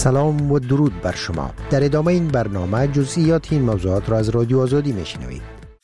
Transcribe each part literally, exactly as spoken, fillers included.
سلام و درود بر شما. در ادامه این برنامه جزئیات این موضوعات را از رادیو آزادی میشنوید.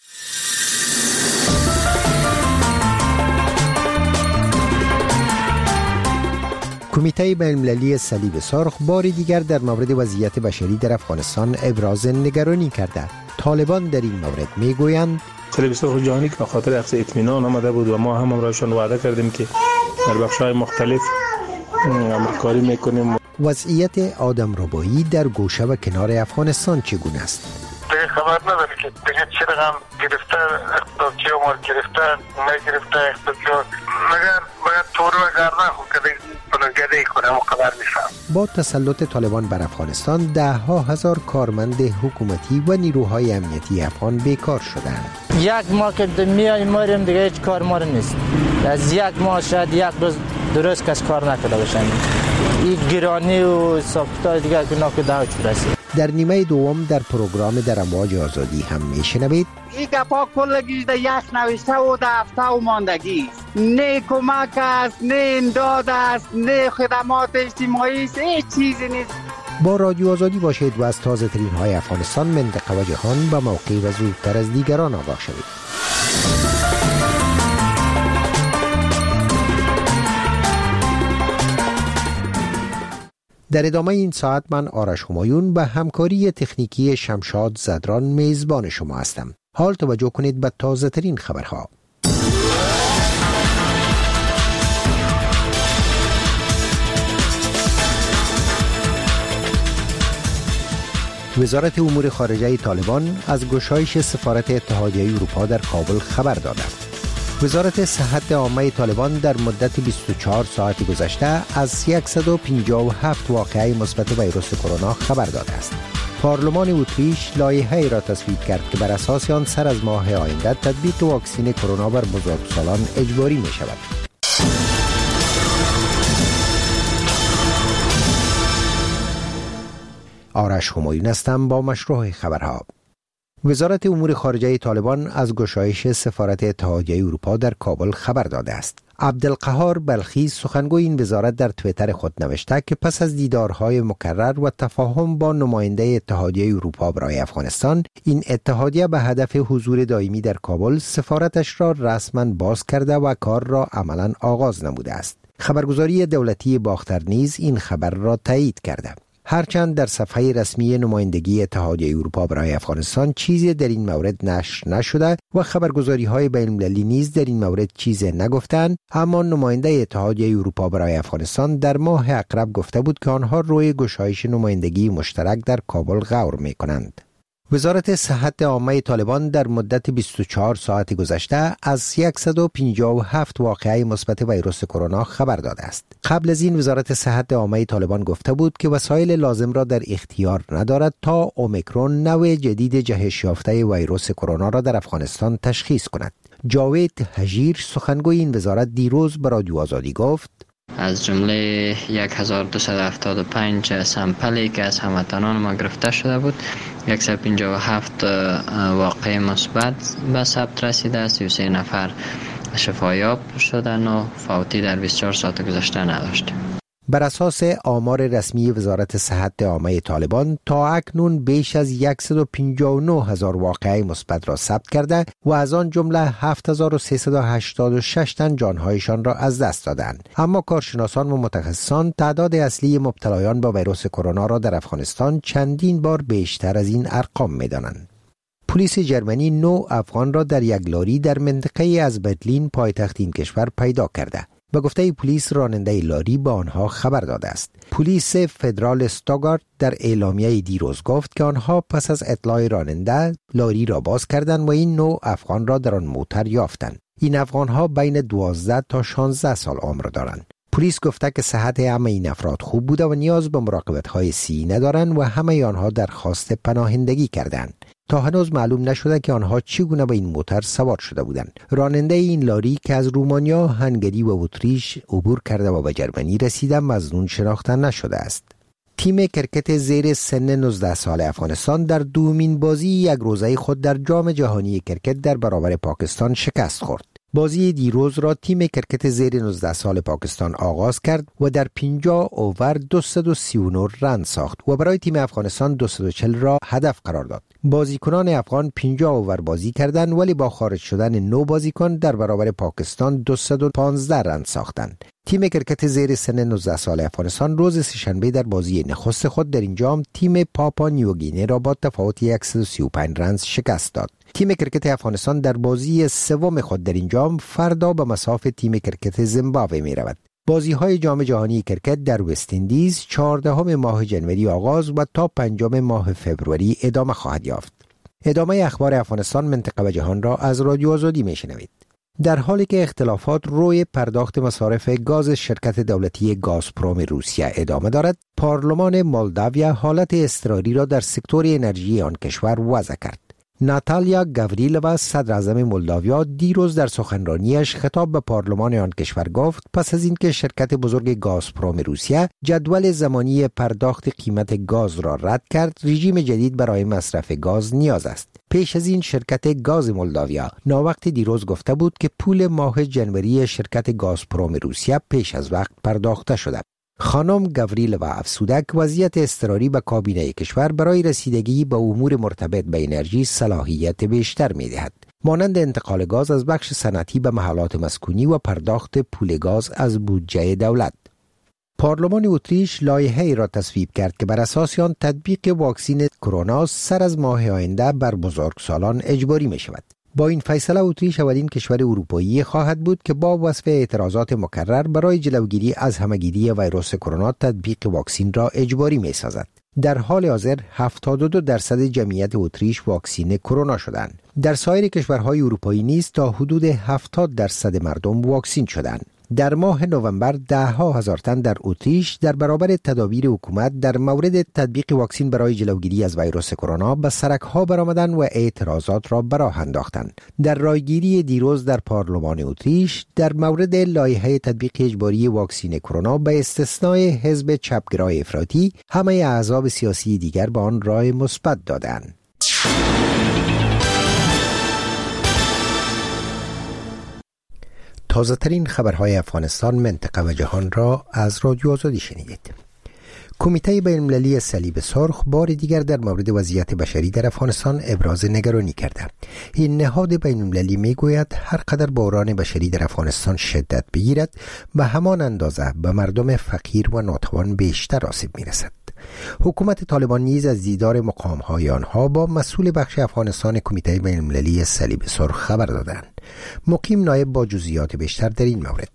کمیته بین‌المللی صلیب سرخ بار دیگر در مورد وضعیت بشری در افغانستان ابراز نگرانی کرده. طالبان در این مورد میگویند صلیب سرخ جهانی که به خاطر اخذ اطمینان آمده بود و ما هم امرایشان وعده کردیم که در بخش‌های مختلف همکاری میکنیم. وضعیت آدمربایی در گوشه و کنار افغانستان چگونه است؟ دیگه خبر نداره که دیگه چه رقم گرفته، اقتصادی عمر گرفته، نگرفته اقتصادی مگر باید طور و گردن خود که بلنگده کنه مقدر نیستم. با تسلط طالبان بر افغانستان ده ها هزار کارمند حکومتی و نیروهای امنیتی افغان بیکار شدند. یک ماه که میاییم ماریم دیگه هیچ کار مار نیست. از یک ماه شاید یک روز درست کس کار نکرده باشن. این گرانی و ساختای دیگه که ناکه دعوا رسید. در نیمه دوم در پروگرام در امواج آزادی هم میشنوید این گپا کلگیش در یک نوشته و در هفته و ماندگی است. نه کمک است، نه امداد است، نه خدمات اجتماعی است، هیچ چیزی نیست. با رادیو آزادی باشید و از تازه ترین های افغانستان، منطقه و جهان به موقع و زودتر از دیگران آگاه شوید. در ادامه این ساعت من آرش همایون به همکاری تکنیکی شمشاد زدران میزبان شما هستم. حال توجه کنید به تازه ترین خبرها. وزارت امور خارجه طالبان از گشایش سفارت اتحادیه اروپا در کابل خبر داده. وزارت صحت عامه طالبان در مدت بیست و چهار ساعت گذشته از صد و پنجاه و هفت واقعه مثبت ویروس کرونا خبر داده است. پارلمان اتریش لایحه‌ای را تصویب کرد که بر اساس آن سر از ماه آینده تطبیق واکسن کرونا بر بزرگسالان اجباری می شود. آرش همایون هستم با مشروع خبرها. وزارت امور خارجه طالبان از گشایش سفارت اتحادیه اروپا در کابل خبر داده است. عبدالقهار بلخی سخنگوی این وزارت در توییتر خود نوشته که پس از دیدارهای مکرر و تفاهم با نماینده اتحادیه اروپا برای افغانستان، این اتحادیه به هدف حضور دائمی در کابل سفارتش را رسما باز کرده و کار را عملا آغاز نموده است. خبرگزاری دولتی باختر نیز این خبر را تایید کرده. هرچند در صفحه رسمی نمایندگی اتحادیه اروپا برای افغانستان چیزی در این مورد نشر نشده و خبرگزاری‌های بین‌المللی نیز در این مورد چیزی نگفتند، اما نماینده اتحادیه اروپا برای افغانستان در ماه اقرب گفته بود که آنها روی گشایش نمایندگی مشترک در کابل غور می‌کنند. وزارت صحت عامه طالبان در مدت بیست و چهار ساعت گذشته از صد و پنجاه و هفت واقعه مثبت ویروس کرونا خبر داده است. قبل از این وزارت صحت عامه طالبان گفته بود که وسایل لازم را در اختیار ندارد تا اومیکرون نوع جدید جهش یافته ویروس کرونا را در افغانستان تشخیص کند. جاوید هجیر سخنگوی این وزارت دیروز به رادیو آزادی گفت از جمله هزار و دویست و هفتاد و پنج سامپلی که از هموطنان ما گرفته شده بود، صد و پنجاه و هفت واقعه مثبت به ثبت رسیده است. سی و سه نفر شفایاب شدن و فوتی در بیست و چهار ساعت گذشته نداشتیم. بر اساس آمار رسمی وزارت صحت عامه طالبان تا اکنون بیش از صد و پنجاه و نه هزار واقعه مثبت را ثبت کرده و از آن جمله هفت هزار و سیصد و هشتاد و شش تن جانهایشان را از دست دادند. اما کارشناسان و متخصصان تعداد اصلی مبتلایان با ویروس کرونا را در افغانستان چندین بار بیشتر از این ارقام می‌دانند. پلیس جرمنی نو افغان را در یک لاری در منطقه از برلین پایتخت این کشور پیدا کرده. به گفته پلیس راننده لاری به آنها خبر داده است. پلیس فدرال استوگارت در اعلامیه دیروز گفت که آنها پس از اطلاع راننده لاری را باز کردند و این نوع افغان را در آن موتر یافتند. این افغانها بین دوازده تا شانزده سال عمر دارند. پلیس گفته که صحت همه این افراد خوب بوده و نیاز به مراقبت‌های صحی ندارند و همه آنها درخواست پناهندگی کردند. تا هنوز معلوم نشده که آنها چگونه به این موتر سوار شده بودند. راننده این لاری که از رومانیا، هنگری و اتریش عبور کرده و به جرمنی رسیده مظنون شناخته نشده است. تیم کرکت زیر سن نوزده سال افغانستان در دومین بازی یک روزه خود در جام جهانی کرکت در برابر پاکستان شکست خورد. بازی دیروز را تیم کرکت زیر نوزده سال پاکستان آغاز کرد و در پنجاه اوور دویست و سی و نه رن ساخت و برای تیم افغانستان دویست و چهل را هدف قرار داد. بازیکنان افغان پنجاه اوور بازی کردند ولی با خارج شدن نو بازیکن در برابر پاکستان دویست و پانزده رن ساختند. تیم کرکت زیر سن نوزده سال افغانستان روز سه‌شنبه در بازی نخست خود در این جام تیم پاپا نیوگینه را با تفاوت صد و سی و پنج رن شکست داد. تیم کرکت افغانستان در بازی سوم خود در این جام فردا به مصاف تیم کرکت زیمبابوه می رود. بازی های جام جهانی کرکت در وست اندیز چهاردهم ماه جنوری آغاز و تا پنجم ماه فوریه ادامه خواهد یافت. ادامه اخبار افغانستان، منطقه و جهان را از رادیو آزادی می شنوید. در حالی که اختلافات روی پرداخت مصارف گاز شرکت دولتی گازپروم روسیه ادامه دارد، پارلمان مولداویا حالت اضطراری را در سکتور انرژی آن کشور وضع کرد. ناتالیا گاوریلووا صدر اعظم مولداویا دیروز در سخنرانیش خطاب به پارلمان آن کشور گفت پس از اینکه شرکت بزرگ گازپروم روسیه جدول زمانی پرداخت قیمت گاز را رد کرد، رژیم جدید برای مصرف گاز نیاز است. پیش از این شرکت گاز مولداویا ناوقت دیروز گفته بود که پول ماه جنوری شرکت گازپروم روسیه پیش از وقت پرداخته شده. خانم گاوریلووا افزوده که وضعیت اضطراری به کابینه کشور برای رسیدگی به امور مرتبط به انرژی صلاحیت بیشتر می‌دهد، مانند انتقال گاز از بخش صنعتی به محلات مسکونی و پرداخت پول گاز از بودجه دولت. پارلمان اتریش لایحه‌ای را تصویب کرد که بر اساس آن تطبیق واکسن کرونا سر از ماه آینده بر بزرگسالان اجباری می شود. با این فیصله اتریش اولین کشور اروپایی خواهد بود که با وصف اعتراضات مکرر برای جلوگیری از همه‌گیری ویروس کرونا تطبیق واکسن را اجباری می سازد. در حال حاضر هفتاد و دو درصد جمعیت اتریش واکسینه کرونا شدند. در سایر کشورهای اروپایی نیز تا حدود هفتاد درصد مردم واکسین شدند. در ماه نوامبر ده ها هزار تن در اتریش در برابر تدابیر حکومت در مورد تطبیق واکسن برای جلوگیری از ویروس کرونا به سرک‌ها برآمدند و اعتراضات را به راه انداختند. در رایگیری دیروز در پارلمان اتریش در مورد لایحه تطبیق اجباری واکسن کرونا به استثنای حزب چپگرای افراطی، همه احزاب سیاسی دیگر به آن رای مثبت دادند. تازه ترین خبرهای افغانستان، منطقه و جهان را از رادیو آزادی شنیدید. کمیته بین‌المللی صلیب سرخ بار دیگر در مورد وضعیت بشری در افغانستان ابراز نگرانی کرده. این نهاد بین‌المللی میگوید هر قدر بحران بشری در افغانستان شدت بگیرد به همان اندازه به مردم فقیر و ناتوان بیشتر آسیب میرسد. حکومت طالبان نیز از دیدار مقام‌های آنها با مسئول بخش افغانستان کمیته بین‌المللی صلیب سرخ خبر دادند. مقیم نایب با جزئیات بیشتر در این مورد.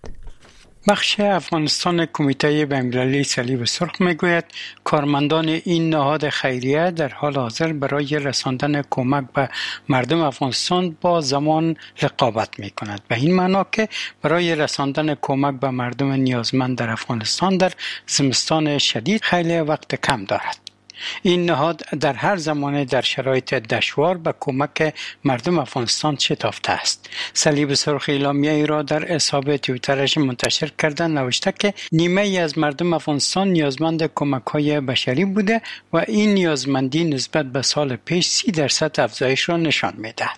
بخش افغانستان کمیته بین‌المللی صلیب سرخ میگوید کارمندان این نهاد خیریه در حال حاضر برای رساندن کمک به مردم افغانستان با زمان رقابت میکند، به این معنا که برای رساندن کمک به مردم نیازمند در افغانستان در زمستان شدید خیلی وقت کم دارد. این نهاد در هر زمانه در شرایط دشوار به کمک مردم افغانستان شتافته است. صلیب سرخ اعلامیه ای را در حساب توییترش منتشر کرده نوشته که نیمه ای از مردم افغانستان نیازمند کمک های بشری بوده و این نیازمندی نسبت به سال پیش سی درصد افزایش را نشان می‌دهد.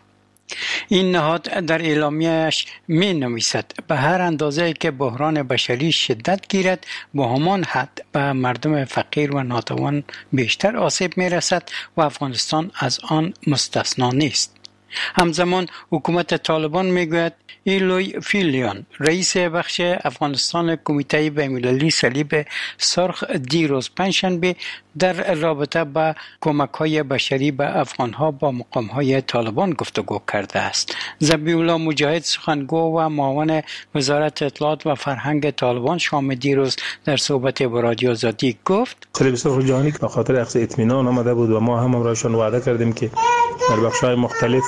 این نهاد در اعلامیه‌اش می نویسد به هر اندازه که بحران بشری شدت گیرد با همان حد به مردم فقیر و ناتوان بیشتر آسیب می رسد و افغانستان از آن مستثنا نیست. همزمان حکومت طالبان میگوید ایلوی فیلیان رئیس بخش افغانستان کمیته بین‌المللی صلیب سرخ دیروز پنجشنبه در رابطه با کمک‌های بشری به افغان‌ها با مقام‌های طالبان گفتگو کرده است. ذبیح الله مجاهد سخنگو و معاون وزارت اطلاعات و فرهنگ طالبان شام دیروز در صحبت با رادیو آزادی گفت صلیب سرخ جهانی به خاطر اخذ اطمینان آمده بود و ما هم همراهشان وعده کردیم که در بخش‌های مختلف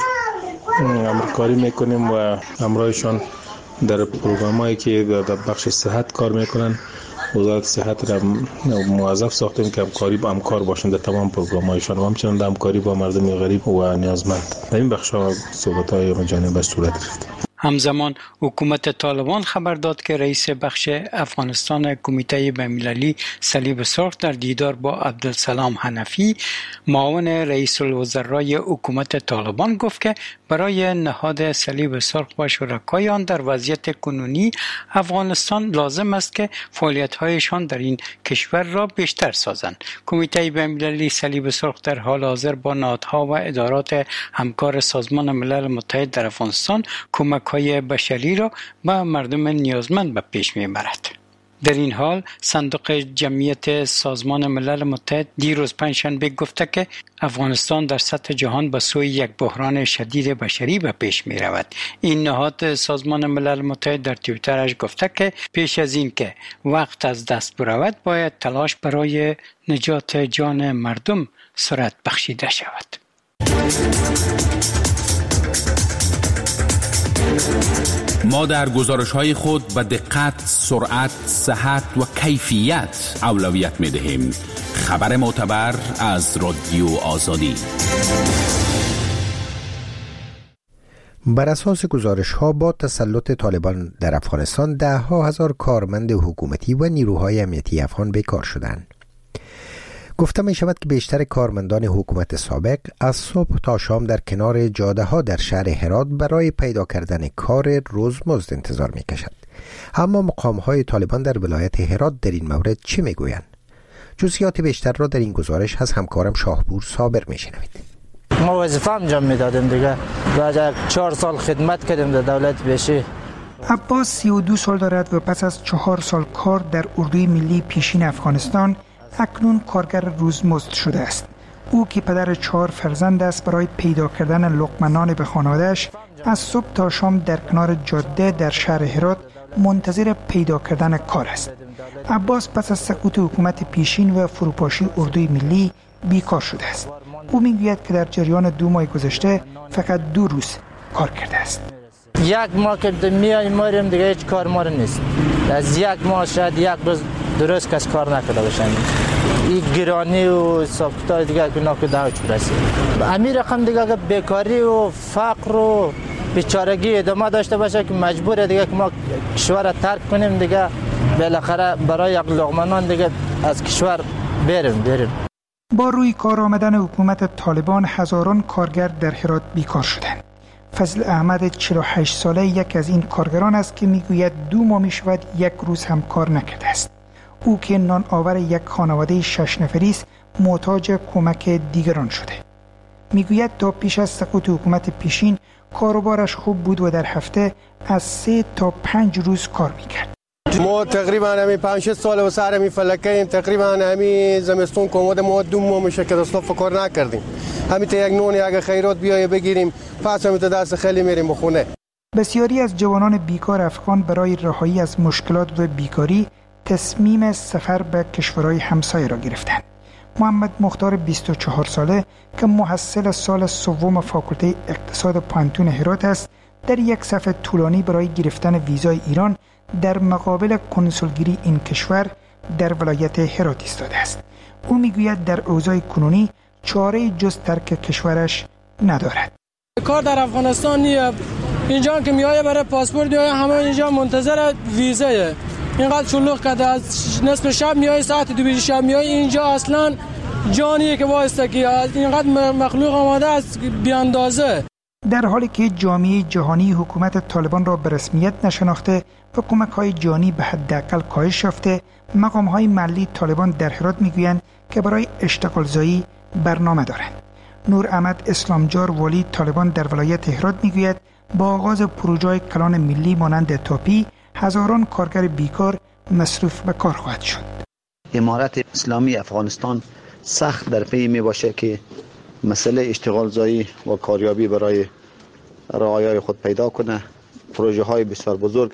همکاری میکنیم و همراهشان در پروگرامایی که در بخش صحت کار میکنن. وزارت صحت را موظف ساختیم که همکاری با همکار باشند در تمام پروگرامایشان و همچنین در همکاری با مردم غریب و نیازمند. در این بخش‌ها صحبت‌های جانبی صورت گرفت. همزمان حکومت طالبان خبر داد که رئیس بخش افغانستان کمیته بین‌المللی صلیب سرخ در دیدار با عبدالسلام حنفی معاون رئیس الوزرای حکومت طالبان گفت که برای نهاد صلیب سرخ و شرکای آن در وضعیت کنونی افغانستان لازم است که فعالیت‌هایشان در این کشور را بیشتر سازند. کمیته بین‌المللی صلیب سرخ در حال حاضر با نهادها و ادارات همکار سازمان ملل متحد در افغانستان کمک‌های بشری را به مردم نیازمند به پیش می‌برد. در این حال صندوق جمعیت سازمان ملل متحد دیروز پنجشنبه گفته که افغانستان در سطح جهان به سوی یک بحران شدید بشری به پیش می رود. این نهاد سازمان ملل متحد در توییترش گفته که پیش از این که وقت از دست برود باید تلاش برای نجات جان مردم صورت بخشیده شود. ما در گزارش‌های خود به دقت، سرعت، صحت و کیفیت اولویت می‌دهیم. خبر معتبر از رادیو آزادی. بر اساس گزارش‌ها با تسلط طالبان در افغانستان ده ها هزار کارمند حکومتی و نیروهای امنیتی افغان بیکار شدند. گفته می شود که بیشتر کارمندان حکومت سابق از صبح تا شام در کنار جاده ها در شهر هرات برای پیدا کردن کار روزمزد انتظار می کشند. اما مقام های طالبان در ولایت هرات در این مورد چه می گویند؟ جزئیات بیشتر را در این گزارش از همکارم شاهپور صابر می شنوید. ما وظیفه انجام می دادیم دیگه. بعد چهار سال خدمت کردیم در دولت بشی. عباس سی و دو سال دارد و پس از چهار سال کار در اردوی ملی پیشین افغانستان اکنون کارگر روزمزد شده است. او که پدر چهار فرزند است برای پیدا کردن لقمه نان به خانواده‌اش از صبح تا شام در کنار جاده در شهر هرات منتظر پیدا کردن کار است. عباس پس از سقوط حکومت پیشین و فروپاشی اردوی ملی بیکار شده است. او میگوید که در جریان دو ماه گذشته فقط دو روز کار کرده است. یک ماه که میایم ماریم دیگه هیچ کار مار نیست. از یک ماه شاید یک روز درست کس کار نکرده باشن. این گرانی و ساختای دیگه که ناکه دهو چو رسید. امیر رقم دیگه که بیکاری و فقر و بیچارگی ادامه داشته باشه که مجبوره دیگه که ما کشور را ترک کنیم دیگه بالاخره برای یک لقمه نان دیگه از کشور بریم بریم. با روی کار آمدن حکومت طالبان هزاران کارگر در هرات بیکار شدند. فضل احمد چهل و هشت ساله یک از این کارگران است که میگوید دو ماه می شود یک روز هم کار نکرده است. او که نان آور یک خانواده شش نفری است محتاج کمک دیگران شده. میگوید تا پیش از سقوط حکومت پیشین کاروبارش خوب بود و در هفته از سه تا پنج روز کار میکرد. ما تقریبا همین پنج شش سال و سر همین فلکه تقریبا همین زمستون کمود ما دو ماه میشه که اصلا فکر نکردیم. همین تا یک نون یک خیرات بیای بگیریم پس همین تا دست خیلی میریم بخونه. بسیاری از جوانان بیکار افغان برای رهایی از مشکلات و بیکاری تصمیم سفر به کشورهای همسایه را گرفتند. محمد مختار بیست و چهار ساله که محصل سال سوم فاکولته اقتصاد پانتون هرات است در یک صف طولانی برای گرفتن ویزای ایران در مقابل کنسولگری این کشور در ولایت هرات ایستاده است. او میگوید در اوضاع کنونی چاره جز ترک کشورش ندارد. کار در افغانستان نیه. اینجا که میایه برای پاسپورت میایه همه اینجا منتظر ویزایه. اینقدر شلوغ کرده از نصف شب میایه ساعت دو بیش شب میایه اینجا اصلا جانیه که واسطه که اینقدر مخلوق آماده است بی اندازه. در حالی که جامعه جهانی حکومت طالبان را به رسمیت نشناخته و کمک‌های جانی به حداقل کاهش یافته، مقام‌های محلی طالبان در هرات میگویند که برای اشتغالزایی برنامه دارند. نور احمد اسلامجار والی طالبان در ولایت هرات میگوید با آغاز پروژه‌های کلان ملی مانند تاپی هزاران کارگر بیکار مصروف به کار خواهد شد. امارت اسلامی افغانستان سخت در پی می باشه که مسئله اشتغال زایی و کاریابی برای رعایای خود پیدا کنه. پروژه های بسیار بزرگ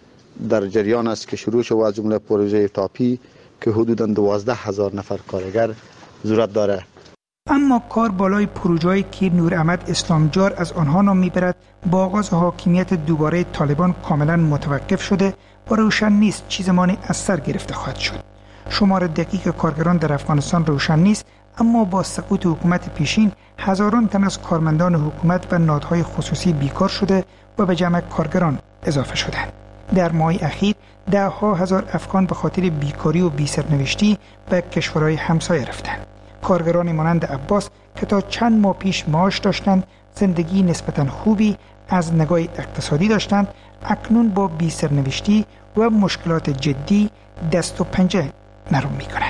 در جریان است که شروع شد، از جمله پروژه تاپی که حدوداً دوازده هزار نفر کارگر ضرورت داره. اما کار بالای پروژه‌ای که نور احمد اسلامجار از آنها نام میبرد با آغاز حاکمیت دوباره طالبان کاملا متوقف شده و روشن نیست چه زمانی از سر گرفته خواهد شد. شمار دقیق کارگران در افغانستان روشن نیست، اما با سقوط حکومت پیشین هزاران تن از کارمندان حکومت و نهادهای خصوصی بیکار شده و به جمع کارگران اضافه شدند. در ماه اخیر ده ها هزار افغان به خاطر بیکاری و بی‌سرنوشتی به کشورهای همسایه رفتند. کارگران مانند عباس که تا چند ماه پیش معاش داشتند، زندگی نسبتاً خوبی از نگاه اقتصادی داشتند، اکنون با بی‌سرنوشتی و مشکلات جدی دست و پنجه نرم می‌کنند.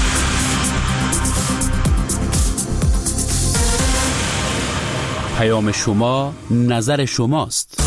پیام شما، نظر شماست.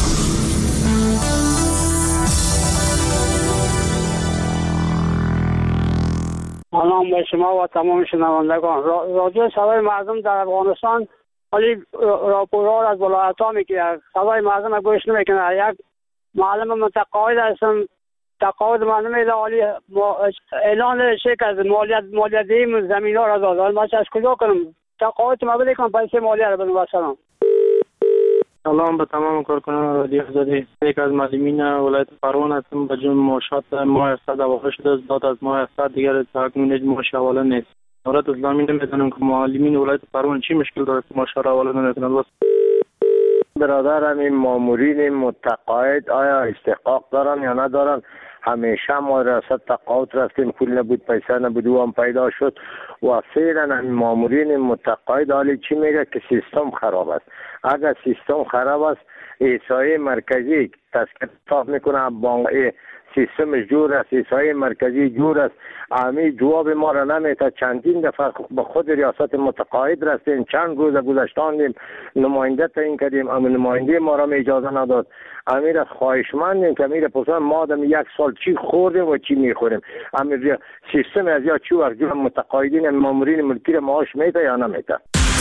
سلام به شما و تمام شنوندگان. رادیو صدای مردم در افغانستان ولی راپورها از ولایت‌ها میگیره. صدای مردم گوش نمیکنه. یک معلم متقاعد هستم. تقاعد من نمیده ولی اعلان شرکت از مالیات مالیاتی زمین‌ها را داد. ولی من از کجا کنم؟ تقاعد ما بده کنم پیسه مالیات را بدم. سلام. سلام به تمام کارکنان رادیو آزادی. یک از معلمین ولایت پروان هستم. به جون معاشات ماه هفتصد واقع شده است. داد از ماه هفتصد دیگر تا اکنون هیچ معاش حواله نیست. دولت اسلامی نمیدونم که معلمین ولایت پروان چی مشکل داره که معاش را حواله نمیکنند. برادرم این مامورین متقاعد آیا استحقاق دارن یا ندارن؟ همیشه ما ریاست تقاعد رفتیم، پول نبود، پیسه نبود، و هم پیدا شد و فعلا این مامورین متقاعد حالی چی میگه که سیستم خراب است. اگر سیستم خراب است، احصایه مرکزی تذکر صاف میکنه، بانک سیستم جور است، احصایه مرکزی جور است، امی جواب ما را نمیده. چندین دفعه به خود ریاست متقاعد رفتیم، چند روز گذشتاندیم، نماینده تعیین کردیم، اما نماینده ما را اجازه نداد. امیر خواهشمندیم که امیر پرسان ما دم یک سال چی خوردیم و چی میخوریم. امیر سیستم از یا چی ورجو متقاعدین مامورین ملکی را معاش میده یا نمیده.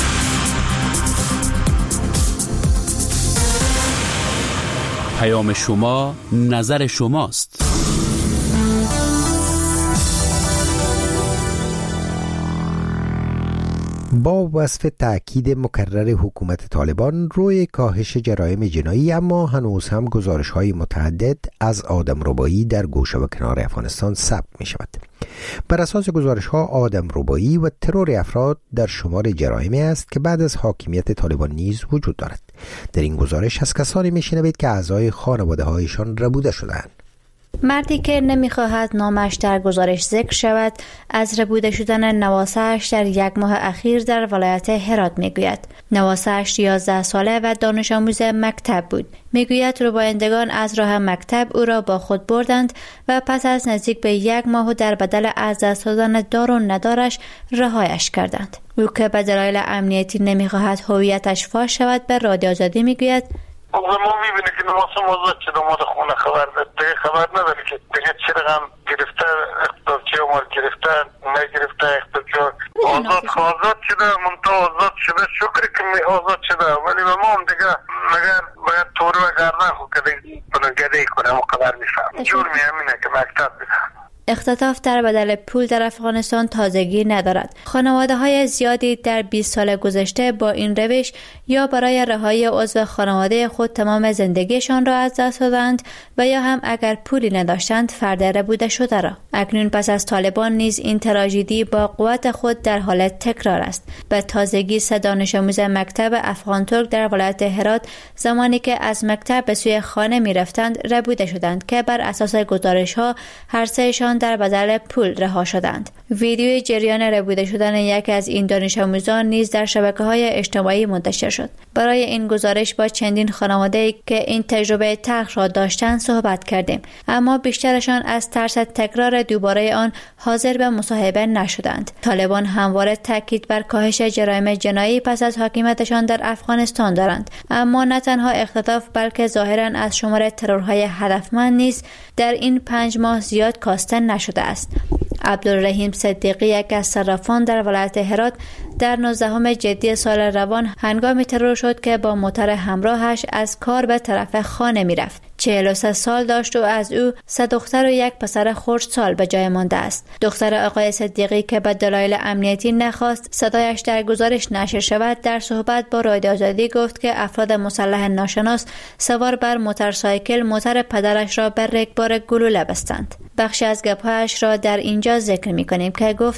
پیام شما، نظر شماست. با وصف تأکید مکرر حکومت طالبان روی کاهش جرایم جنایی، اما هنوز هم گزارش‌های متعدد از آدمربایی در گوشه و کنار افغانستان ثبت می‌شود. بر اساس گزارش‌ها، آدمربایی و ترور افراد در شمار جرایمی است که بعد از حاکمیت طالبان نیز وجود دارد. در این گزارش از کسانی می‌شنوید که اعضای خانواده‌هایشان ربوده شده‌اند. مردی که نمیخواهد نامش در گزارش ذکر شود از ربوده شدن نواسه‌اش در یک ماه اخیر در ولایت هرات میگوید. نواسه‌اش یازده ساله و دانش آموز مکتب بود. میگوید ربایندگان از راه مکتب او را با خود بردند و پس از نزدیک به یک ماه در بدل از دست دادن دار و ندارش رهایش کردند. او که به دلایل امنیتی نمیخواهد هویتش فاش شود به رادیو آزادی میگوید ما میبینه که نماسم آزاد شده، ما در خونه خبر دیگه خبر نداره که دیگه چه رقم گرفته، اقتدارچی ما گرفته نگرفته، اقتدارچی آزاد آزاد شده، منطقه آزاد شده، شکری که می آزاد شده. ولی به ما هم دیگه مگر باید توری و گردن خود که دیگه گده کنه ما خبر میفهم. جرمی همینه که مکتب بزن. اختطاف در بدل پول در افغانستان تازگی ندارد. خانواده‌های زیادی در بیست سال گذشته با این روش یا برای رهایی عضو خانواده خود تمام زندگیشان را از دست دادند و یا هم اگر پولی نداشتند فرد ربوده شده را. اکنون پس از طالبان نیز این تراژدی با قوت خود در حال تکرار است. به تازگی سه دانش آموز مکتب افغان ترک در ولایت هرات زمانی که از مکتب به سوی خانه می رفتند ربوده شدند که بر اساس گزارش‌ها هر سه‌شان در بدل پول رها شدند. ویدیوی جریان ربوده شدن یکی از این دانش آموزان نیز در شبکه‌های اجتماعی منتشر شد. برای این گزارش با چندین خانواده‌ای که این تجربه تلخ را داشتند صحبت کردیم، اما بیشترشان از ترس تکرار دوباره آن حاضر به مصاحبه نشدند. طالبان همواره تاکید بر کاهش جرایم جنایی پس از حاکمیتشان در افغانستان دارند، اما نه تنها اختطاف بلکه ظاهراً از شمار ترورهای هدفمند نیز در این پنج ماه زیاد کاسته نشده است. عبدالرحیم صدیقی، یک از صرافان در ولایت هرات، در نوزدهم جدی سال روان هنگامی ترور شد که با موتر همراهش از کار به طرف خانه می رفت. چهل و سه سال داشت و از او سه دختر و یک پسر خردسال به جای مانده است. دختر آقای صدیقی که به دلایل امنیتی نخواست صدایش در گزارش نشر شود، در صحبت با رادیو آزادی گفت که افراد مسلح ناشناس سوار بر موتورسایکل موتر پدرش را بر رگبار گلوله بستند. بخشی از گپ‌هایش را در اینجا ذکر می‌کنیم که گفت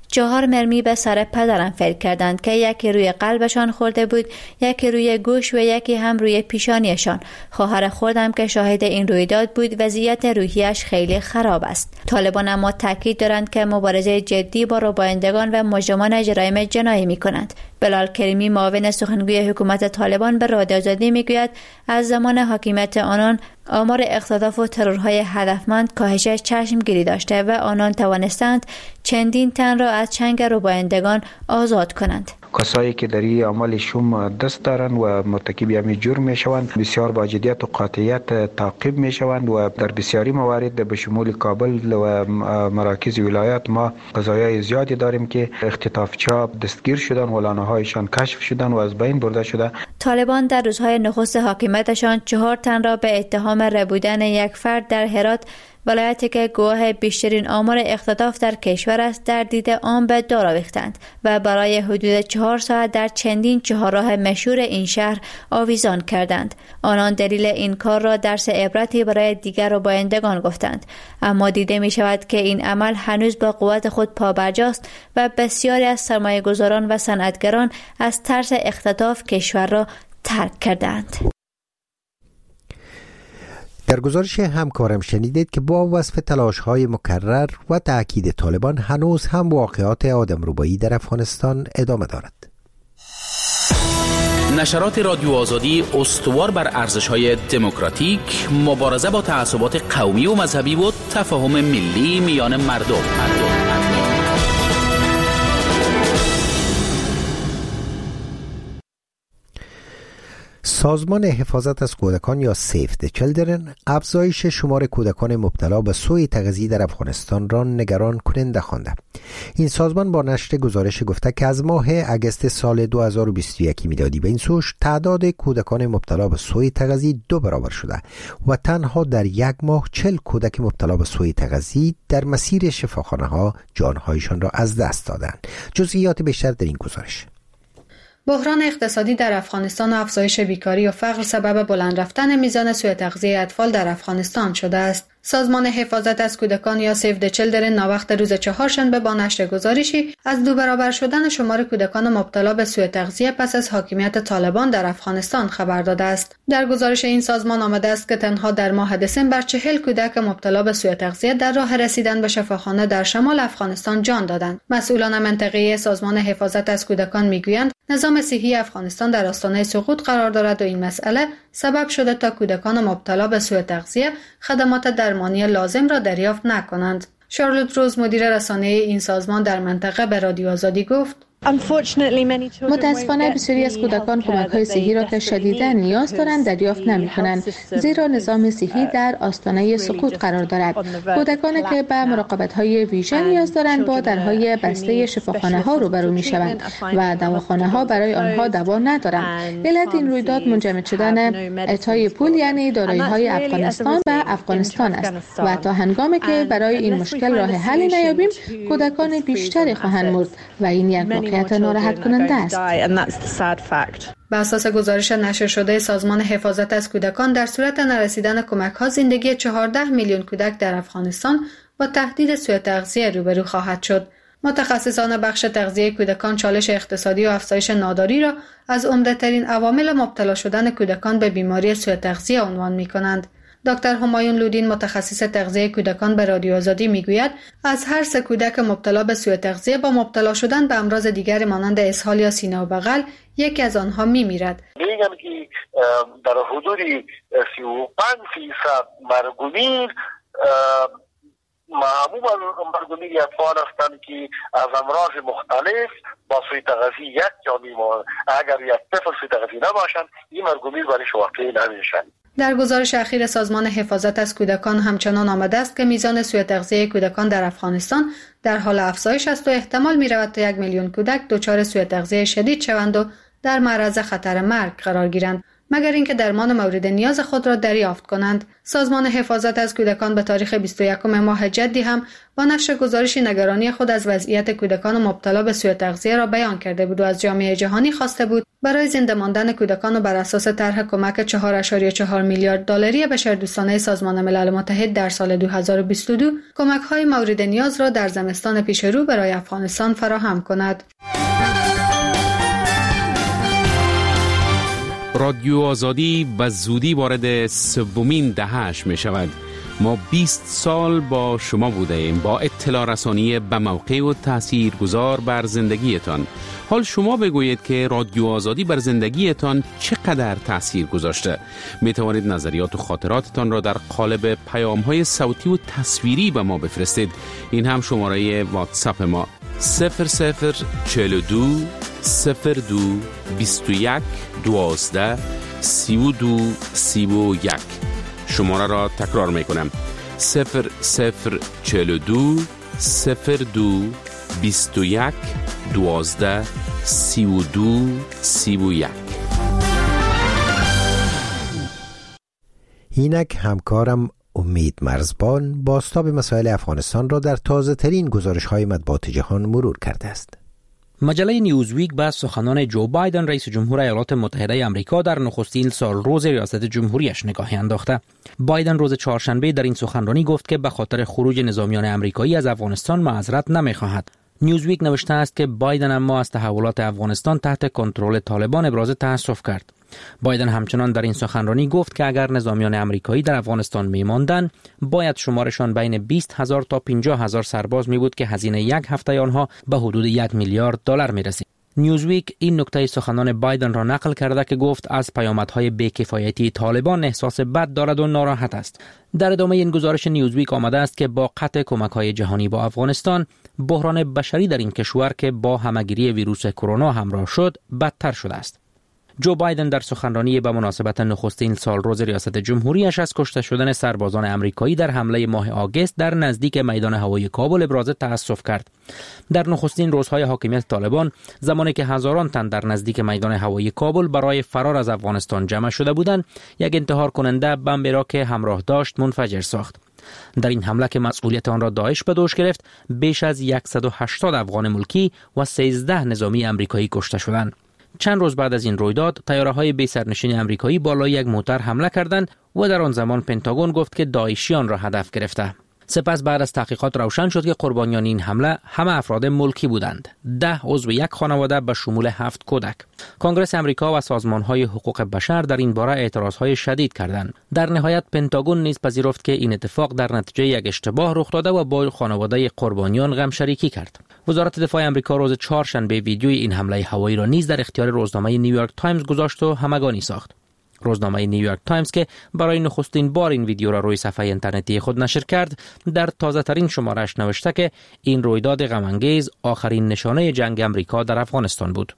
چهار مرمی به سر پدرم فعل کردند که یکی روی قلبشان خورده بود، یکی روی گوش و یکی هم روی پیشانیشان. خواهر خودم که شاهد این رویداد بود وضعیت روحیش خیلی خراب است. طالبان اما تاکید دارند که مبارزه جدی با ربایندگان و مجرمان جرایم جنایی می‌کنند. بلال کریمی معاون سخنگوی حکومت طالبان به رادیو آزادی میگوید از زمان حاکمیت آنان آمار اختطاف و ترورهای هدفمند کاهش چشمگیری داشته و آنان توانستند چندین تن را از چنگ ربایندگان آزاد کنند. کسایی که در این عمل شوم دست دارند و مرتکب همین جرم میشوند بسیار با جدیت و قاطعیت تعقیب میشوند و در بسیاری موارد به شمول کابل و مراکز ولایات ما قضایای زیادی داریم که اختطافچا دستگیر شدن و لانه‌هایشان کشف شدن و از بین برده شده. طالبان در روزهای نخست حاکمیتشان چهار تن را به اتهام ربودن یک فرد در هرات، ولایتی که گواه بیشترین آمار اختطاف در کشور است، در دید عام به دار آویختند و برای حدود چهار ساعت در چندین چهارراه مشهور این شهر آویزان کردند. آنان دلیل این کار را درس عبرتی برای دیگر ربایندگان گفتند، اما دیده می شود که این عمل هنوز با قوت خود پابرجاست و بسیاری از سرمایه گذاران و صنعتگران از ترس اختطاف کشور را ترک کردند. در گزارش همکارم شنیدید که با وصف تلاش‌های مکرر و تأکید طالبان هنوز هم واقعات آدمربایی در افغانستان ادامه دارد. نشرات رادیو آزادی استوار بر ارزش‌های دموکراتیک، مبارزه با تعصبات قومی و مذهبی و تفاهم ملی میان مردم. مردم. سازمان حفاظت از کودکان یا سیف د چیلدرن افزایش شمار کودکان مبتلا به سوء تغذیه در افغانستان را نگران کننده خوانده. این سازمان با نشر گزارش گفته که از ماه اگست سال دو هزار و بیست و یک میلادی به این سوش تعداد کودکان مبتلا به سوء تغذیه دو برابر شده و تنها در یک ماه چهل کودک مبتلا به سوء تغذیه در مسیر شفاخانه ها جانهایشان را از دست دادند. جزئیات بیشتر در این گزارش. بحران اقتصادی در افغانستان و افزایش بیکاری و فقر سبب بلند رفتن میزان سوء تغذیه اطفال در افغانستان شده است. سازمان حفاظت از کودکان یا سیو د چیلدرن ناوقت روز چهارشنبه با نشر گزارشی از دو برابر شدن شمار کودکان مبتلا به سوء تغذیه پس از حاکمیت طالبان در افغانستان خبر داده است. در گزارش این سازمان آمده است که تنها در ماه دسامبر چهل کودک مبتلا به سوء تغذیه در راه رسیدن به شفاخانه در شمال افغانستان جان دادند. مسئولان منطقه‌ای سازمان حفاظت از کودکان میگویند نظام صحی افغانستان در آستانه سقوط قرار دارد و این مسئله سبب شده تا کودکان مبتلا به سوء تغذیه خدمات درمانی لازم را دریافت نکنند. شارلوت روز مدیر رسانه‌ای این سازمان در منطقه به رادیو آزادی گفت: متاسفانه بسیاری از کودکان کمک‌های صحی را که شدیداً نیاز دارند دریافت نمی‌کنند، زیرا نظام صحی در آستانه سقوط قرار دارد. کودکانی که به مراقبت‌های ویژه نیاز دارند با درهای بسته شفاخانه‌ها روبرو می‌شوند و دواخانه‌ها برای آنها دوا ندارند. علت این رویداد منجمد شدن اعطای پول یعنی دارایی‌های افغانستان به افغانستان است و تا هنگامی که برای این مشکل راه حلی نیابیم کودکان بیشتری خواهند مرد و این یک واقعیت ناراحت کننده است. بر اساس گزارش نشر شده سازمان حفاظت از کودکان در صورت نرسیدن کمک‌ها زندگی چهارده میلیون کودک در افغانستان با تهدید سوء تغذیه روبرو خواهد شد. متخصصان بخش تغذیه کودکان چالش اقتصادی و افزایش ناداری را از عمده‌ترین عوامل مبتلا شدن کودکان به بیماری سوء تغذیه عنوان می‌کنند. دکتر همایون لودین متخصص تغذیه کودکان به رادیو آزادی میگوید از هر سه کودک مبتلا به سوء تغذیه با مبتلا شدن به امراض دیگر مانند اسهال یا سینه و بغل یکی از آنها میمیرد. میگم که در حدود سی و پنج فیصد مرگومیر معمولا مرگومیر اطفال هستند که از امراض مختلف با سوء تغذیه یک جا میمانند. اگر یک طفل سوء تغذیه نباشند این مرگومیر برایش واقع نمیشن. در گزارش اخیر سازمان حفاظت از کودکان همچنان آمده است که میزان سوء تغذیه کودکان در افغانستان در حال افزایش است و احتمال می‌رود تا یک میلیون کودک دچار سوء تغذیه شدید شوند و در معرض خطر مرگ قرار گیرند مگر اینکه درمان مورد نیاز خود را دریافت کنند. سازمان حفاظت از کودکان به تاریخ بیست و یکم ماه جدی هم با نشر گزارشی نگرانی خود از وضعیت کودکان مبتلا به سوء تغذیه را بیان کرده بود و از جامعه جهانی خواسته بود برای زنده ماندن کودکان بر اساس طرح کمک چهار ممیز چهار میلیارد دلاری بشردوستانه سازمان ملل متحد در سال دو هزار و بیست و دو کمک‌های مورد نیاز را در زمستان پیش رو برای افغانستان فراهم کند. رادیو آزادی به زودی وارد سومین دهه‌اش می شود. ما بیست سال با شما بوده ایم، با اطلاع رسانی به موقع و تأثیر گذار بر زندگیتان. حال شما بگویید که رادیو آزادی بر زندگیتان چقدر تأثیر گذاشته. می توانید نظریات و خاطراتتان را در قالب پیام‌های صوتی و تصویری به ما بفرستید. این هم شماره واتساپ ما صفر صفر چهل و دو صفر دو بیست و یک دوازده سی و دو سی و یک. شماره را تکرار می کنم صفر صفر چهل و دو صفر دو بیست و یک دوازده سی و دو سی و یک. اینک همکارم امید مرزبان بازتاب مسائل افغانستان را در تازه ترین گزارش های مطبوعات جهان مرور کرده است. مجله نیوزویک به سخنان جو بایدن رئیس جمهور ایالات متحده آمریکا در نخستین سالروز ریاست جمهوریش نگاهی انداخته. بایدن روز چهارشنبه در این سخنرانی گفت که به خاطر خروج نظامیان آمریکایی از افغانستان معذرت نمی‌خواهد. نیوزویک نوشته است که بایدن اما از تحولات افغانستان تحت کنترل طالبان ابراز تأسف کرد. بایدن همچنان در این سخنرانی گفت که اگر نظامیان آمریکایی در افغانستان می‌ماندند، باید شمارشان بین بیست هزار تا پنجاه هزار سرباز می بود که هزینه یک هفته آنها به حدود یک میلیارد دلار می‌رسید. نیوزویک این نکته سخنان بایدن را نقل کرده که گفت از پیامدهای بی‌کفایتی طالبان احساس بد دارد و ناراحت است. در ادامه این گزارش نیوزویک آمده است که با قطع کمک‌های جهانی با افغانستان، بحران بشری در این کشور که با همه‌گیری ویروس کرونا همراه شد، بدتر شده است. جو بایدن در سخنرانی به مناسبت نخستین سالروز ریاست جمهوریش از کشته شدن سربازان آمریکایی در حمله ماه آگوست در نزدیک میدان هوایی کابل ابراز تأسف کرد. در نخستین روزهای حاکمیت طالبان، زمانی که هزاران تن در نزدیک میدان هوایی کابل برای فرار از افغانستان جمع شده بودند، یک انتحار کننده بمبی را که همراه داشت منفجر ساخت. در این حمله که مسئولیت آن را داعش به دوش گرفت، بیش از صد و هشتاد افغان ملکی و سیزده نظامی آمریکایی کشته شدند. چند روز بعد از این رویداد، طیاره‌های بی سرنشین آمریکایی بالای یک موتر حمله کردند و در آن زمان پنتاگون گفت که داعشیان را هدف گرفته. سپس بعد از تحقیقات روشن شد که قربانیان این حمله همه افراد ملکی بودند. ده عضو یک خانواده به شمول هفت کودک. کنگره آمریکا و سازمان‌های حقوق بشر در این باره اعتراضهای شدید کردند. در نهایت پنتاگون نیز پذیرفت که این اتفاق در نتیجه یک اشتباه رخ داده و با خانواده قربانیان غم شریکی کرد. وزارت دفاع آمریکا روز چهارشنبه ویدیوی این حمله هوایی را نیز در اختیار روزنامه نیویورک تایمز گذاشت و همگانی ساخت. روزنامه نیویورک تایمز که برای نخستین بار این ویدیو را روی صفحه اینترنتی خود نشر کرد، در تازه ترین شماره‌اش نوشته که این رویداد غم‌انگیز آخرین نشانه جنگ آمریکا در افغانستان بود.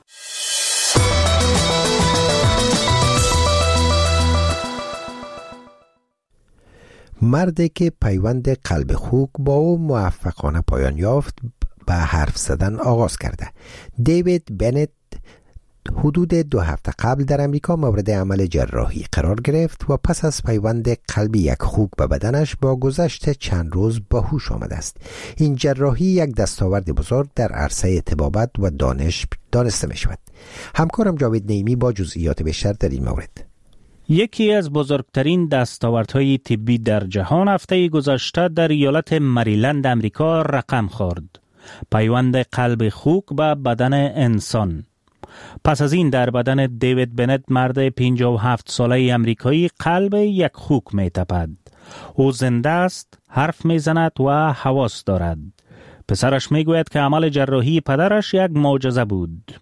مردی که پیوند قلب خوک با او موفقانه پایان یافت به حرف زدن آغاز کرده. دیوید بنت حدود دو هفته قبل در امریکا مورد عمل جراحی قرار گرفت و پس از پیوند قلبی یک خوک به بدنش با گذشت چند روز به هوش آمده است. این جراحی یک دستاورد بزرگ در عرصه طبابت و دانش دانسته می شود. همکارم جاوید نیمی با جزئیات بیشتر در این مورد. یکی از بزرگترین دستاوردهای طبی در جهان هفته گذشته در ایالت مریلند امریکا رقم خورد. پیوند قلب خوک به بدن انسان. پس از این در بدن دیوید بنت مرد پنجاه و هفت ساله امریکایی قلب یک خوک می تپد. او زنده است، حرف می زند و حواس دارد. پسرش می گوید که عمل جراحی پدرش یک معجزه بود.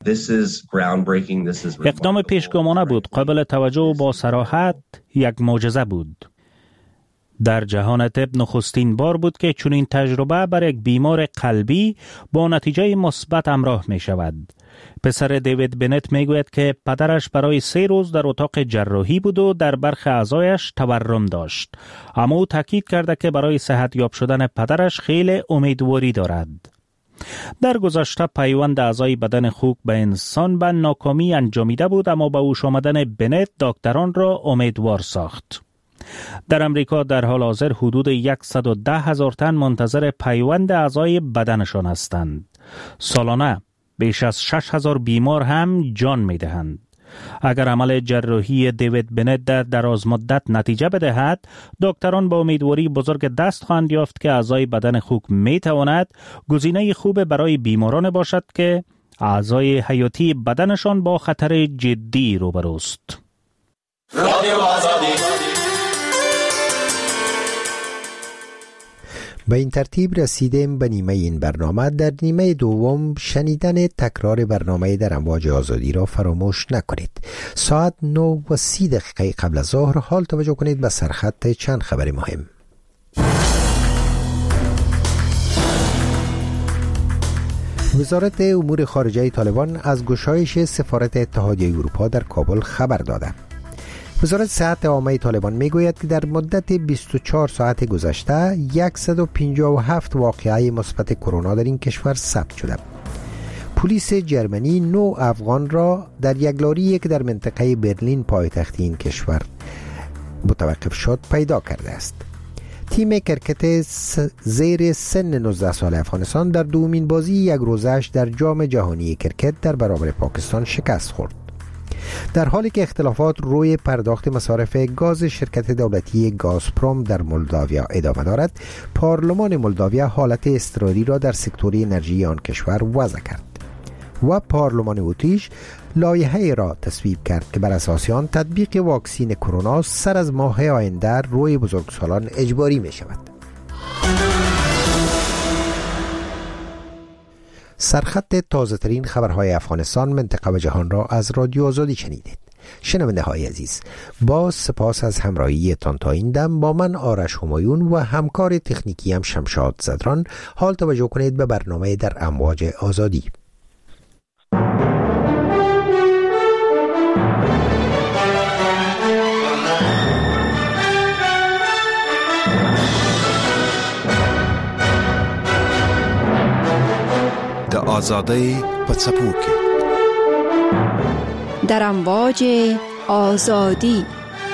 اقدام پیشگامانه بود، قابل توجه و با صراحت یک معجزه بود. در جهان طب نخستین بار بود که چنین تجربه بر یک بیمار قلبی با نتیجه مثبت همراه می شود. پسر دیوید بنت می گوید که پدرش برای سه روز در اتاق جراحی بود و در برخی اعضایش تورم داشت. اما او تاکید کرده که برای صحت یاب شدن پدرش خیلی امیدواری دارد. در گذشته پیوند اعضای بدن خوک به انسان به ناکامی انجامیده بود، اما با هوش آمدن بنت دکتران را امیدوار ساخت. در امریکا در حال حاضر حدود صد و ده هزار تن منتظر پیوند اعضای بدنشان هستند. سالانه بیش از شش هزار بیمار هم جان می دهند. اگر عمل جراحی دیوید بنت در دراز مدت نتیجه بدهد، دکتران با امیدواری بزرگ دست خواهند یافت که اعضای بدن خوک می تواند گزینه خوب برای بیماران باشد که اعضای حیاتی بدنشان با خطر جدی روبروست. به این ترتیب رسیدیم به نیمه این برنامه. در نیمه دوم شنیدن تکرار برنامه در امواج آزادی را فراموش نکنید. ساعت نه و سی دقیقه قبل از ظهر حال توجه کنید به سرخط چند خبر مهم. وزارت امور خارجه طالبان از گشایش سفارت اتحادیه اروپا در کابل خبر داده. وزارت صحت عامه طالبان میگوید که در مدت بیست و چهار ساعت گذشته صد و پنجاه و هفت واقعه مثبت کرونا در این کشور ثبت شده. پلیس جرمنی نو افغان را در یک لاری که در منطقه برلین پایتخت این کشور متوقف شد پیدا کرده است. تیم کرکت زیر سن نوزده سال افغانستان در دومین بازی یک روزش در جام جهانی کرکت در برابر پاکستان شکست خورد. در حالی که اختلافات روی پرداخت مصارف گاز شرکت دولتی گازپروم در مولداویا ادامه دارد، پارلمان مولداویا حالت اضطراری را در سکتور انرژی آن کشور وضع کرد و پارلمان اتریش لایحه‌ای را تصویب کرد که بر اساس آن تطبیق واکسین کرونا سر از ماه آینده روی بزرگسالان اجباری می شود. سرخط تازه ترین خبرهای افغانستان، منطقه و جهان را از رادیو آزادی شنیدید. شنونده های عزیز، با سپاس از همراهی تان تا این دم با من آرش همایون و همکار تکنیکی هم شمشاد زدران. حال توجه کنید به برنامه در امواج آزادی. آزادی پڅپوکي در امواج آزادی.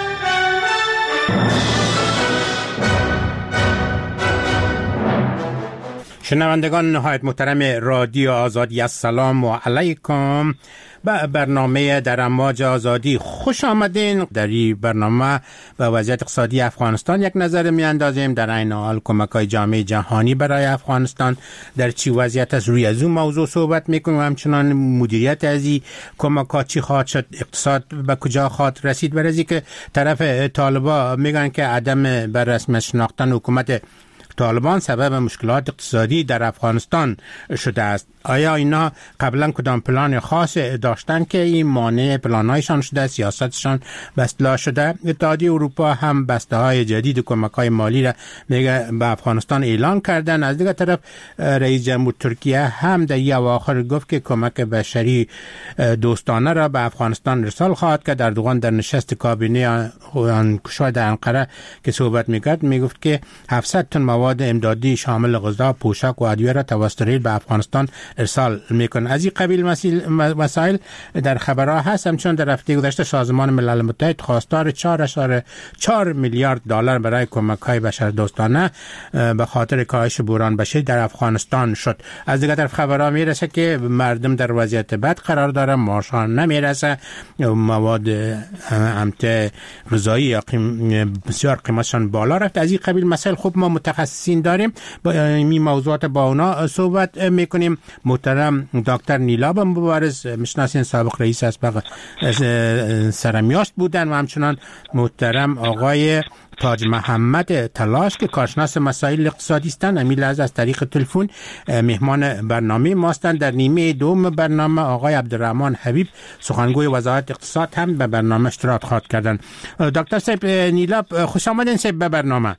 شنوندگان نهایت محترم رادیو آزادی، السلام علیکم. به برنامه در امواج آزادی خوش آمدین. در این برنامه به وضعیت اقتصادی افغانستان یک نظر می اندازیم، در این حال کمک‌های جامعه جهانی برای افغانستان در چی وضعیت است، روی از اون موضوع صحبت میکنیم. همچنان مدیریت از این کمک‌ها چی خواهد شد، اقتصاد به کجا خواهد رسید. برای که طرف طالبا میگن که عدم بر رسمیت شناختن حکومت طالبان سبب مشکلات اقتصادی در افغانستان شده است. آیا اینا قبلا کدام پلان خاص داشتن که این مانع پلان‌هایشان شده، سیاستشان بسته شده؟ اتحادیه اروپا هم بسته های جدید کمک‌های مالی را میگه به افغانستان اعلان کردن. از دیگر طرف رئیس جمهور ترکیه هم در این اواخر گفت که کمک بشری دوستانه را به افغانستان ارسال خواهد کرد. اردوغان در نشست کابینه کشور در انقره که صحبت میکرد میگفت که هفتصد تن مواد امدادی شامل غذا، پوشاک و ادویه را توسط ریل به افغانستان ارسال میکنه. از این قبیل مسائل در خبرها هست. همچنان در هفته گذشته سازمان ملل متحد خواستار چهار اشاره چهار میلیارد دلار برای کمک‌های بشردوستانه به خاطر کاهش بحران بشری در افغانستان شد. از دیگر طرف خبرها میرسه که مردم در وضعیت بد قرار داره، معاششان نمیرسه، مواد امته غذایی یا بسیار قیمتشان بالا رفت. از این قبیل مسائل خوب ما متخصصین داریم، با این موضوعات با اونا صحبت میکنیم. محترم دکتر نیلاب مبارز، میشناسین، سابق رئیس اسبق سرمیاشت بودن، و همچنان محترم آقای تاج محمد تلاش که کارشناس مسائل اقتصادی هستند. امیل از از طریق تلفن مهمان برنامه ماستند. در نیمه دوم برنامه آقای عبدالرحمن حبیب سخنگوی وزارت اقتصاد هم به برنامه اشتراک خواهد کردن. دکتر صاحب نیلاب، خوش آمدین صاحب به برنامه.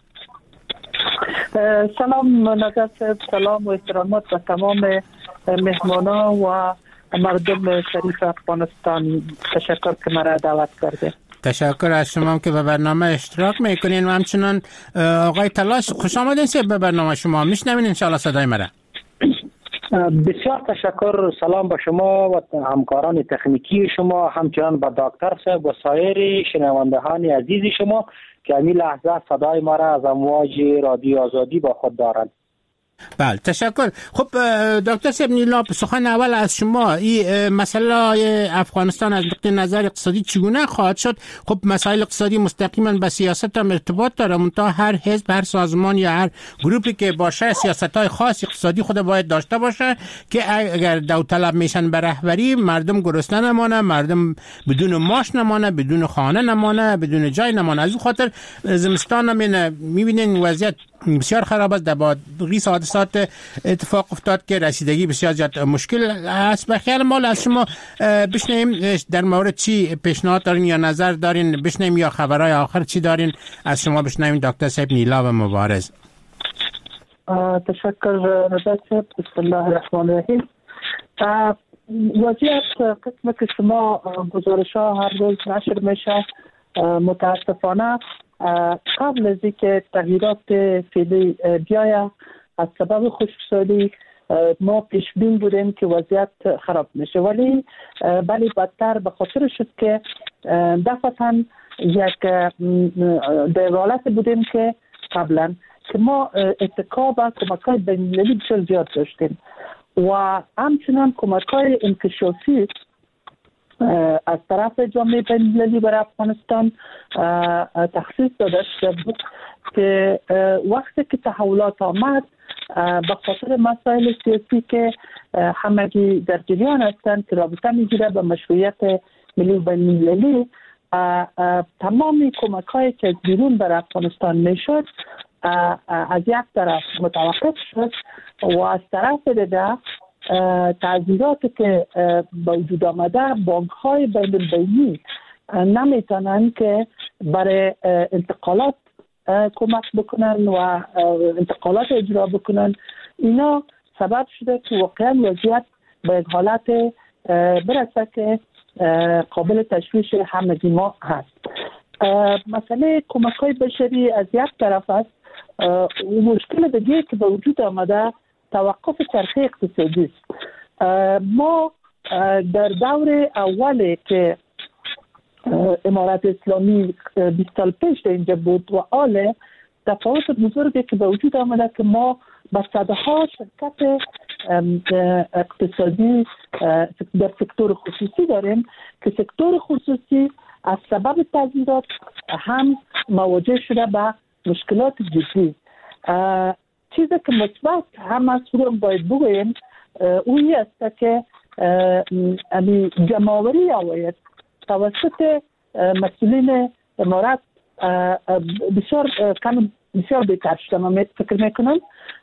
سلام نجات صاحب، سلام و احترامات به تمام مهمانان و مردم شریف افغانستان. تشکر که مرا دعوت کرده. تشکر از شما که به برنامه اشتراک میکنین. و همچنان آقای تلاش، خوش آمدین صاحب به برنامه شما. میشنوین ان شاء الله صدای مرا؟ بسیار تشکر. سلام به شما و همکاران تکنیکی شما، همچنان به دکتر صاحب و سایر شنوندگان عزیز شما که این لحظه صدای ما را از امواج رادیو آزادی با خود دارند. بله تشکر. خب دکتر صاحب نیلا، سخن اول از شما، این مسئله افغانستان از نقطه نظر اقتصادی چگونه خواهد شد؟ خب مسائل اقتصادی مستقیما به سیاست هم ارتباط داره، منتها هر حزب، هر سازمان یا هر گروپی که باشه سیاست‌های خاص اقتصادی خود باید داشته باشه که اگر داوطلب میشن به رهبری، مردم گرسنه نمانه، مردم بدون معاش نمانه، بدون خانه نمانه، بدون جای نمانه. از این خاطر زمستان هم میبینین وضعیت بسیار خراب است. در باقی حادثات اتفاق افتاد که رسیدگی بسیار زیاد مشکل است. به خیال ما از شما بشنیم در مورد چی پیشنهاد دارین یا نظر دارین بشنیم، یا خبرهای آخر چی دارین از شما بشنیم دکتر صاحب نیلا و مبارز. تشکر رضا صاحب. بسم الله الرحمن الرحیم. وضعیت قسم که شما گزارش ها هر روز نشر میشه، متاسفانه قبل از اینکه تغییرات فعلی بیاید از سبب خشکسالی ما پیش بین بودیم که وضعیت خراب میشه، ولی بلی بدتر به خاطر شد که دفعتا یک در حالت بودیم که قبلا که ما اتکا به کمک‌های بین‌المللی بسیار زیاد داشتیم و همچنان کمک‌های انکشافی از طرف جامعه بین‌المللی برای افغانستان تخصیص داده شده بود که وقتی که تحولات آمد به خاطر مسائل سیاسی که همگی در جریان هستند که رابطه میگیره به مشروعیت ملی و بین‌المللی، تمامی کمک‌هایی که از بیرون برای افغانستان میشد از یک طرف متوقف شد و از طرف دیگر تعذیراتی که با وجود آمده بانک‌های بین البینی نمیتونن که برای انتقالات کمک بکنن و انتقالات اجرا بکنن. اینا سبب شده که واقعا وضعیت به یک حالت برسه که قابل تشویش همگی ما هست. مسئله کمک‌های بشری از یک طرف است. مشکل دیگه که به وجود آمده توقف چرخه اقتصادی است. ما در دور اولی که امارت اسلامی بیست سال پیش اینجا بود و آله تفاوت بزرگی که به وجود آمده که ما با صدها شرکت اقتصادی در سکتور خصوصی داریم که سکتور خصوصی از سبب تغییرات هم مواجه شده به مشکلات جدی. چیزی که مثبت هم از رو باید بگوییم اوی است که امی جمع‌آوری آوید توسط مسئولین امارات بسیار کم بسیار بهتر شده. من فکر میکنم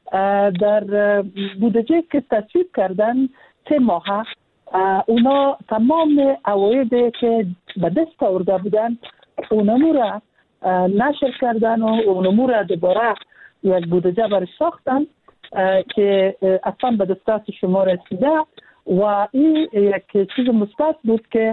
در بودجه که تصویب کردن سه ماه اونا تمام اوایدی که به دست آورده بودن اونمو را نشر کردن و اونمو را دوباره یک بودجه برای ساختن که اصلا به دسترس شما رسیده و این یک چیز مثبت بود که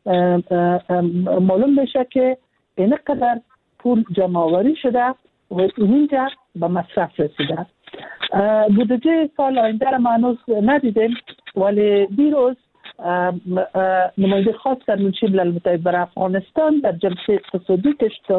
معلوم بشه که اینقدر پول جمع آوری شده و اینجا به مصرف رسیده. بودجه سال آینده را هنوز ندیدیم، ولی دیروز نماینده خاص سرمنشی ملل متحد برای افغانستان در جلسه اقتصادی که